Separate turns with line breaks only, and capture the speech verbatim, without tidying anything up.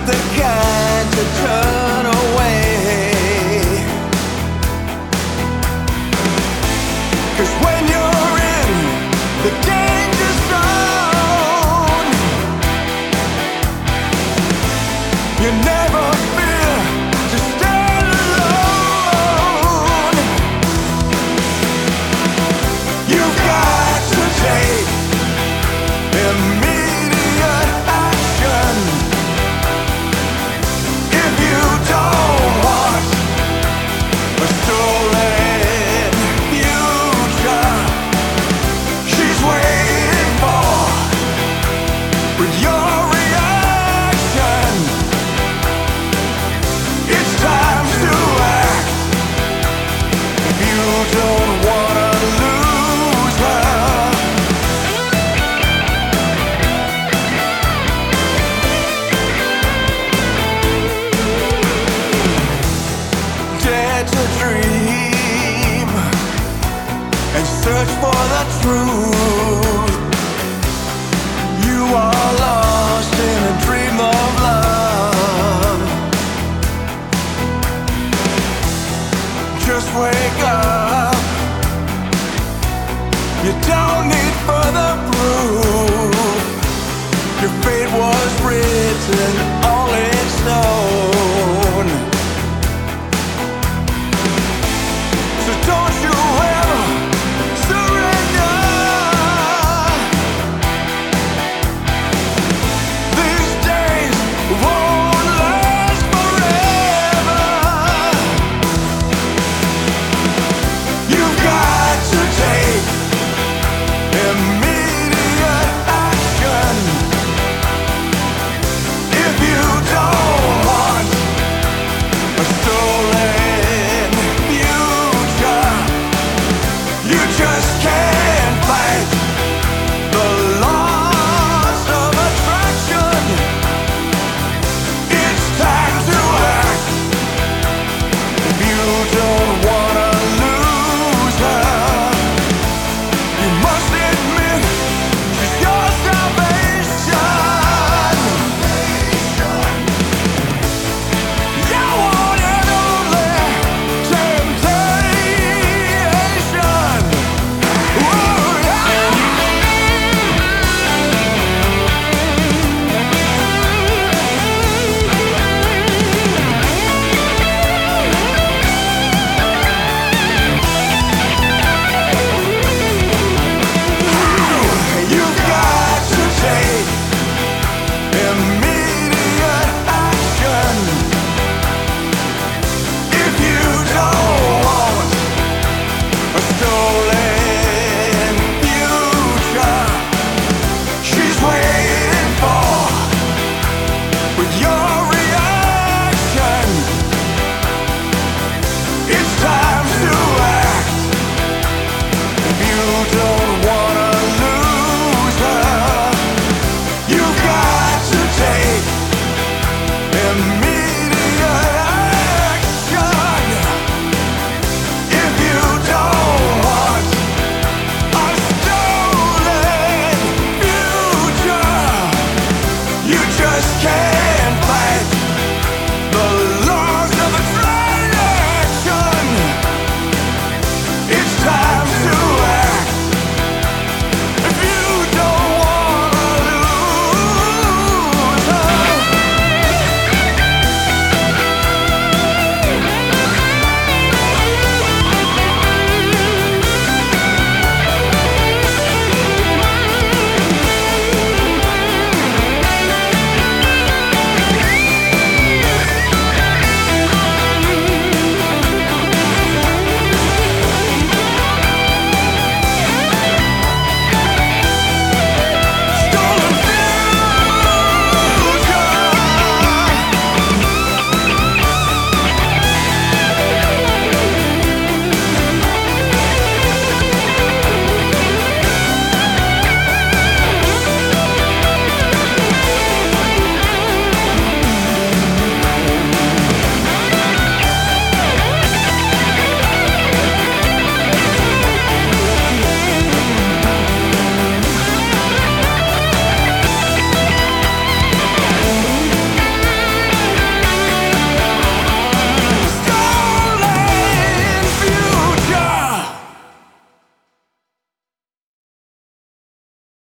the kind to turn away. 'Cause when you're in the danger zone, you never fear to stand alone. You've got to take immediate action if you don't want a stolen future. She's waiting for with your reaction. It's time to act if you don't wanna lose her. Dare to dream and search for the truth. You are lost in a dream of love. Just wake up. You don't need further proof. Your fate was written all in snow.